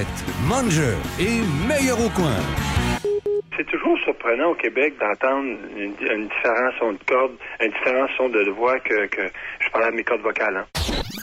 Charrette, Manger et Meilleur au coin. C'est toujours surprenant au Québec d'entendre une différent son de corde, un différent son de voix que je parlais à mes cordes vocales. Hein.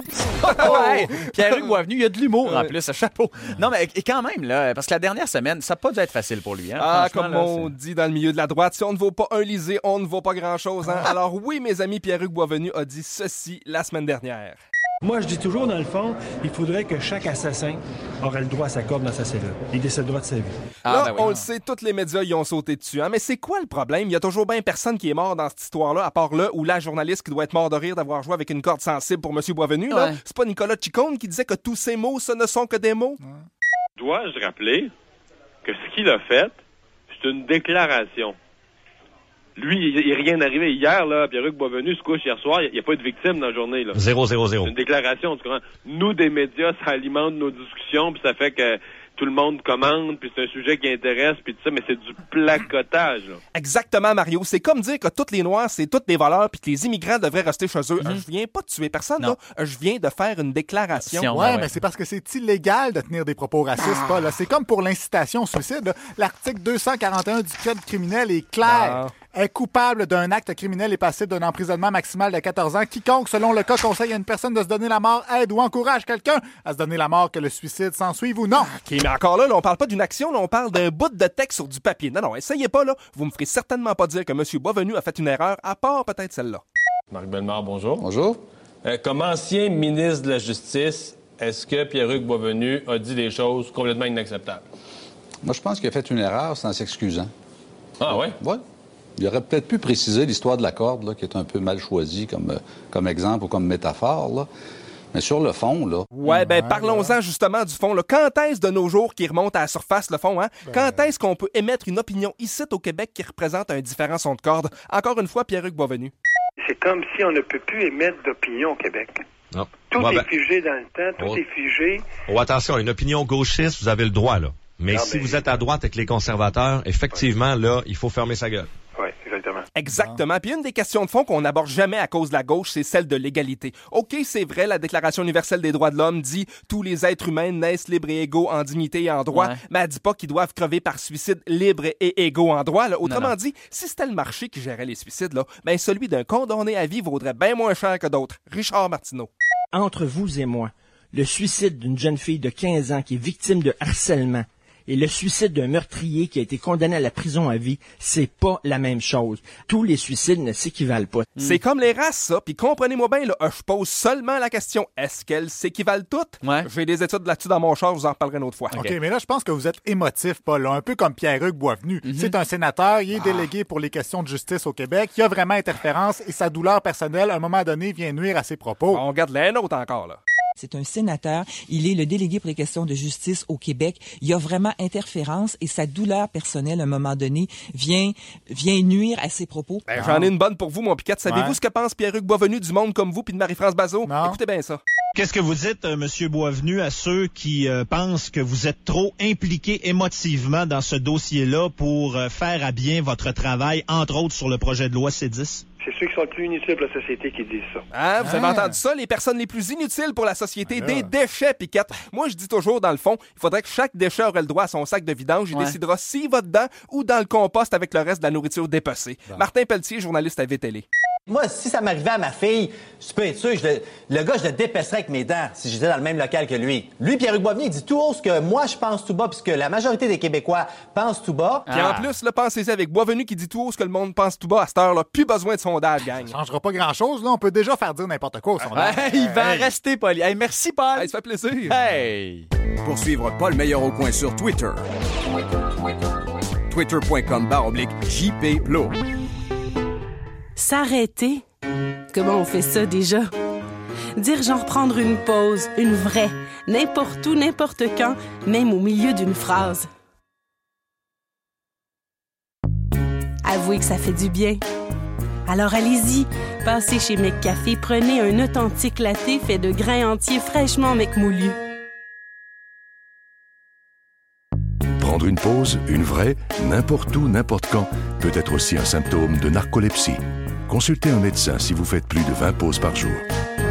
Ouais, Pierre-Hugues Boisvenu, il y a de l'humour en plus, ce chapeau. Non, mais quand même, là, parce que la dernière semaine, ça n'a pas dû être facile pour lui. Hein, comme là, on dit dans le milieu de la droite, si on ne vaut pas un lisé, on ne vaut pas grand-chose. Hein? Alors oui, mes amis, Pierre-Hugues Boisvenu a dit ceci la semaine dernière. Moi, je dis toujours, dans le fond, il faudrait que chaque assassin aurait le droit à sa corde dans sa cellule. Il décédera de sa vie. Là, on le sait, tous les médias y ont sauté dessus. Hein? Mais c'est quoi le problème? Il y a toujours bien personne qui est mort dans cette histoire-là, à part le ou la journaliste qui doit être mort de rire d'avoir joué avec une corde sensible pour M. Boisvenu. Là. C'est pas Nicolas Ciccone qui disait que tous ces mots, ce ne sont que des mots? Dois-je rappeler que ce qu'il a fait, c'est une déclaration. Lui, il n'est rien arrivé. Hier, là, Pierre-Hugues Boisvenu se couche hier soir, il n'y a pas eu de victime dans la journée. 0. C'est une déclaration, tu comprends? Nous, des médias, ça alimente nos discussions, puis ça fait que tout le monde commande, puis c'est un sujet qui intéresse, puis tout ça, mais c'est du placotage. Là. Exactement, Mario. C'est comme dire que tous les Noirs, c'est tous des voleurs, puis que les immigrants devraient rester chez eux. Je viens pas de tuer personne, là. Je viens de faire une déclaration. Ouais, mais c'est parce que c'est illégal de tenir des propos racistes, Paul. C'est comme pour l'incitation au suicide. Là. L'article 241 du Code criminel est clair. Est coupable d'un acte criminel et passible d'un emprisonnement maximal de 14 ans. Quiconque, selon le cas, conseille à une personne de se donner la mort, aide ou encourage quelqu'un à se donner la mort, que le suicide s'ensuive ou non. OK, mais encore là, on parle pas d'une action, là, on parle d'un bout de texte sur du papier. Non, essayez pas, là. Vous me ferez certainement pas dire que M. Boisvenu a fait une erreur, à part peut-être celle-là. Marc Bellemare, bonjour. Bonjour. Comme ancien ministre de la Justice, est-ce que Pierre-Hugues Boisvenu a dit des choses complètement inacceptables? Moi, je pense qu'il a fait une erreur sans s'excusant. Ah ouais? Oui. Il aurait peut-être pu préciser l'histoire de la corde, là, qui est un peu mal choisie comme exemple ou comme métaphore, là. Mais sur le fond, là... Ouais, parlons-en justement du fond, là. Quand est-ce de nos jours qui remonte à la surface, le fond, hein? Quand est-ce qu'on peut émettre une opinion ici au Québec qui représente un différent son de corde? Encore une fois, Pierre-Hugues Boisvenu. C'est comme si on ne peut plus émettre d'opinion au Québec. Non. Tout est figé dans le temps, tout est figé. Oh, attention, une opinion gauchiste, vous avez le droit, là. Mais si vous êtes à droite avec les conservateurs, effectivement, là, il faut fermer sa gueule. Oui, exactement. Exactement. Puis une des questions de fond qu'on n'aborde jamais à cause de la gauche, c'est celle de l'égalité. OK, c'est vrai, la Déclaration universelle des droits de l'homme dit « Tous les êtres humains naissent libres et égaux en dignité et en droit », mais elle dit pas qu'ils doivent crever par suicide libres et égaux en droit. Là. Autrement dit, si c'était le marché qui gérait les suicides, là, celui d'un condamné à vie vaudrait bien moins cher que d'autres. Richard Martineau. Entre vous et moi, le suicide d'une jeune fille de 15 ans qui est victime de harcèlement et le suicide d'un meurtrier qui a été condamné à la prison à vie, c'est pas la même chose. Tous les suicides ne s'équivalent pas. C'est comme les races, ça. Puis comprenez-moi bien, là, je pose seulement la question, est-ce qu'elles s'équivalent toutes? J'ai des études là-dessus dans mon char, je vous en reparlerai une autre fois. OK, mais là, je pense que vous êtes émotif, Paul, là, un peu comme Pierre-Hugues Boisvenu. C'est un sénateur, il est délégué pour les questions de justice au Québec, il a vraiment interférence et sa douleur personnelle, à un moment donné, vient nuire à ses propos. On garde les nôtres encore, là. C'est un sénateur. Il est le délégué pour les questions de justice au Québec. Il y a vraiment interférence et sa douleur personnelle, à un moment donné, vient nuire à ses propos. J'en ai une bonne pour vous, mon Piquette. Savez-vous ce que pense Pierre-Hugues Boisvenu du monde comme vous puis de Marie-France Bazot? Non. Écoutez bien ça. Qu'est-ce que vous dites, Monsieur Boisvenu, à ceux qui pensent que vous êtes trop impliqué émotivement dans ce dossier-là pour faire à bien votre travail, entre autres sur le projet de loi C10? C'est ceux qui sont le plus inutiles pour la société qui disent ça. Ah, vous avez entendu ça? Les personnes les plus inutiles pour la société, des déchets, Piquette. Moi, je dis toujours, dans le fond, il faudrait que chaque déchet aurait le droit à son sac de vidange. Il décidera s'il va dedans ou dans le compost avec le reste de la nourriture dépecée. Martin Pelletier, journaliste à VTL. Moi, si ça m'arrivait à ma fille, je peux être sûr, le gars, je le dépêcerais avec mes dents si j'étais dans le même local que lui. Lui, Pierre-Hugues Boisvenu, il dit tout haut ce que moi, je pense tout bas, puisque la majorité des Québécois pensent tout bas. Puis en plus, là, pensez-y avec Boisvenu qui dit tout haut ce que le monde pense tout bas à cette heure-là. Plus besoin de sondage, gang. Ça changera pas grand-chose, là. On peut déjà faire dire n'importe quoi au sondage. Il va rester poli. Hey, merci, Paul. Ça fait plaisir. Hey! Pour suivre Paul Meilleur au coin sur Twitter. Twitter.com/JPBlo. S'arrêter? Comment on fait ça déjà? Dire genre prendre une pause, une vraie, n'importe où, n'importe quand, même au milieu d'une phrase. Avouez que ça fait du bien. Alors allez-y, passez chez McCafé, prenez un authentique latte fait de grains entiers fraîchement McMoulus. Prendre une pause, une vraie, n'importe où, n'importe quand, peut être aussi un symptôme de narcolepsie. Consultez un médecin si vous faites plus de 20 pauses par jour.